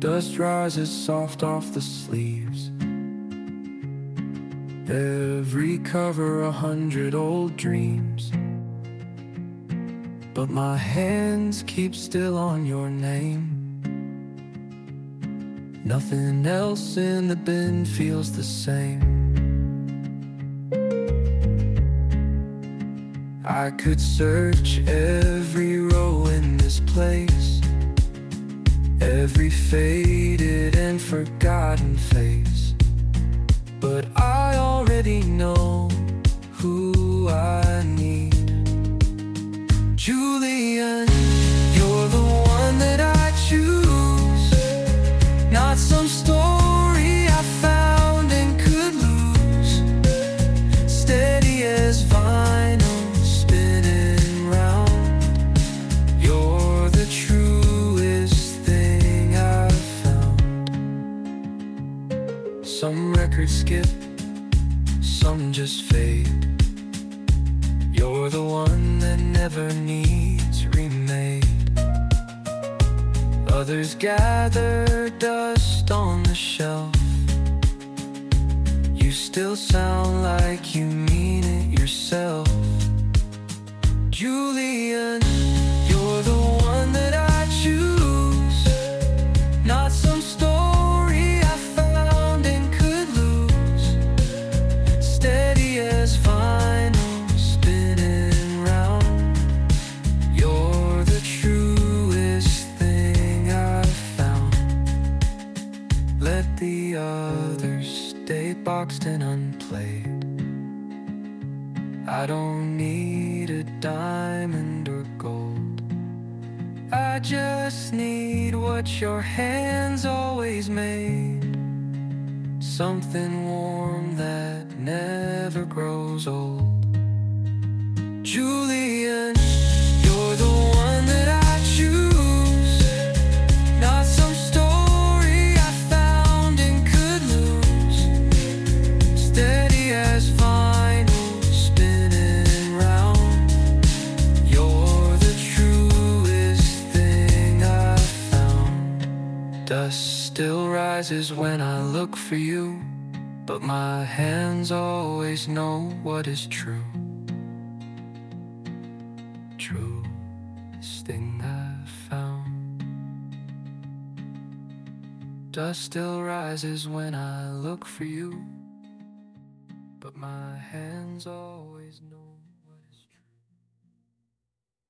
Dust rises soft off the sleeves. Every cover 100 old dreams. But my hands keep still on your name. Nothing else in the bin feels the same. I could search every row in this place, every faded and forgotten face, but I already know who I need. Julian, you're the one that I choose, not some story I found and could lose. Steady as vinyl spinning round, you're the truest thing I've found. Some records skip, some just fade. You're the one that never needs remade. Others gather dust on the shelf. You still sound like you mean it yourself. Julian, you're the one that I choose, not some story I found and could lose. Steady as vinyl spinning round, you're the truest thing I've found. Let the others stay boxed and unplayed. I don't need a diamond or gold. I just need what your hands always made. Something warm that never grows old. Julian, you're the one that I choose, not some story I found and could lose. Steady as vinyl spinning round, you're the truest thing I've found. Dust still rises when I look for you, but my hands always know what is true. Truest thing I've found. Dust still rises when I look for you, but my hands always know.